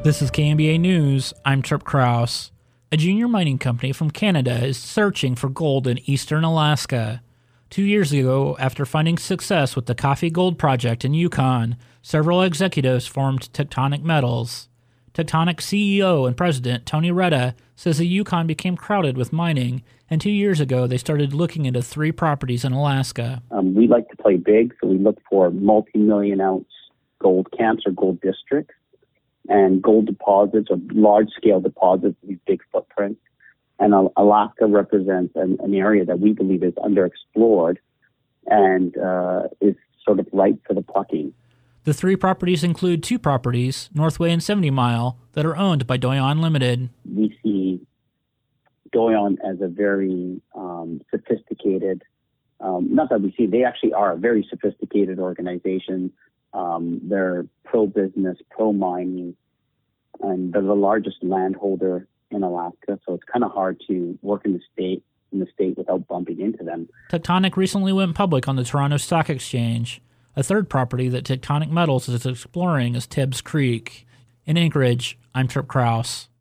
This is KNBA News. I'm Trip Kraus. A junior mining company from Canada is searching for gold in eastern Alaska. 2 years ago, after finding success with the Coffee Gold Project in Yukon, several executives formed Tectonic Metals. Tectonic CEO and president Tony Reda says the Yukon became crowded with mining, and 2 years ago they started looking into 3 properties in Alaska. We like to play big, so we look for multi-million ounce gold camps or gold districts and gold deposits or large-scale deposits with big footprints. And Alaska represents an area that we believe is underexplored and is sort of ripe for the plucking. The 3 properties include 2 properties, Northway and 70 Mile, that are owned by Doyon Limited. We see Doyon as a very sophisticated, not that we see, they actually are a very sophisticated organization. They're pro-business, pro-mining, and they're the largest landholder in Alaska, so it's kind of hard to work in the state without bumping into them. Tectonic recently went public on the Toronto Stock Exchange. A third property that Tectonic Metals is exploring is Tibbs Creek. In Anchorage, I'm Trip Kraus.